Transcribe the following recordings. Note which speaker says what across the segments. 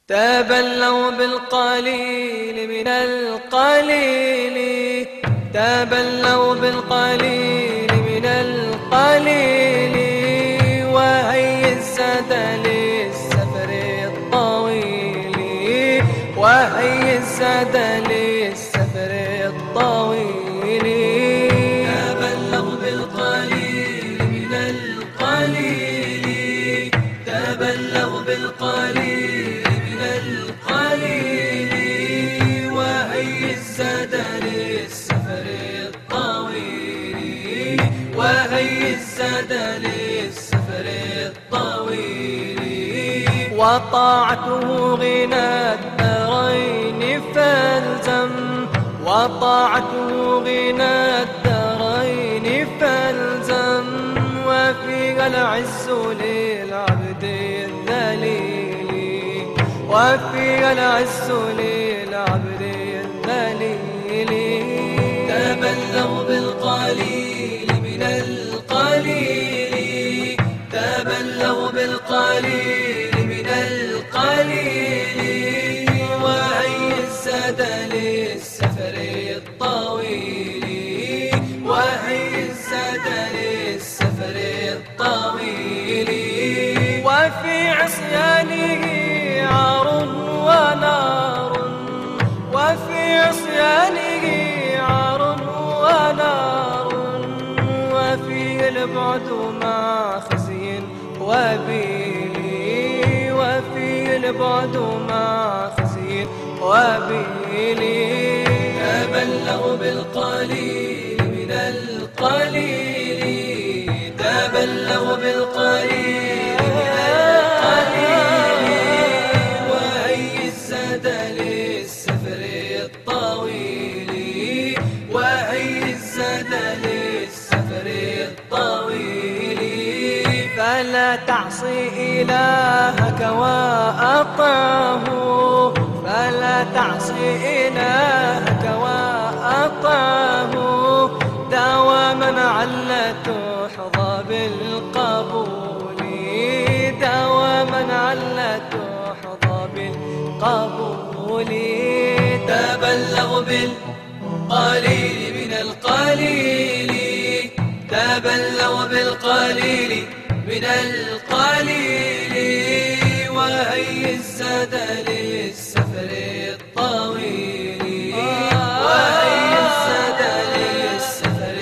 Speaker 1: تبلوا بالقليل من القليل، تبلوا بالقليل من القليل، وهي الزاد للسفر الطويل، وهي الزاد للسفر الطويل. تبلوا بالقليل من القليل، تبلوا بالقليل من القليل، وهي الزاد للسفر الطويل، وهي الزاد للسفر الطويل. وطاعته غنى الدارين فالزم، وطاعته غنى الدارين فالزم، وفيها العز للعبد الذليل، وفيها العز للعبد الذليل. تبلوا بالقليل من القليل، تبلوا بالقليل من القليل، وهي الزاد للسفر الطويل، وهي الزاد للسفر الطويل. وفي عصيانه عار ونار، وفي عصيانه عار ونار، وفيه البعد مع خزي وبيل، وفيه البعد مع خزي وبيل. تبلوا بالقليل من القليل، تبلوا بالقليل من القليل، وهي الزاد للسفر الطويل، وهي الزاد للسفر الطويل. فلا تعصي إلهك وأطعه، فلا تعصي إلهك وأطعه، دواما على تحظى بالقبول، دواما على تحظى بالقبول. تبلغوا بالقليل من القليل، تبلغوا بالقليل من القليل، وهي الزاد للسفر الطويل، وهي الزاد للسفر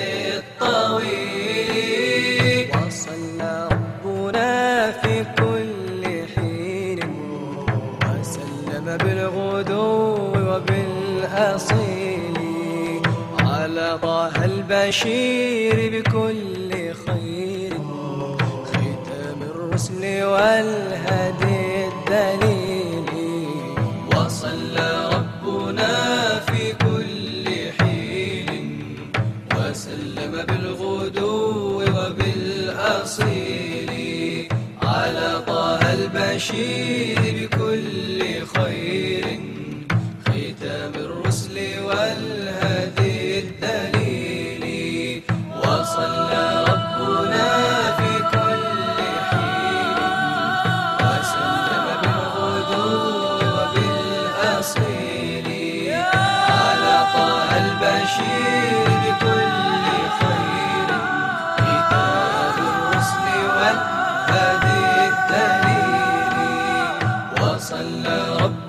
Speaker 1: الطويل. وصلى ربنا في كل حين، وسلم بالغدو وبالأصيل، على طه البشير بكل خير، ختام الرسل والهدي الدليل. وصلى ربنا في كل حين، وسلم بالغدو وبالأصيل، على طه البشير بكل خير، ختام الرسل والهدي الدليل. وصلى ربنا في كل حين، وسلم بالغدو وبالأصيل، على طه البشير بكل خير، كتاب الرسل والهدي الدليل. وصلى ربنا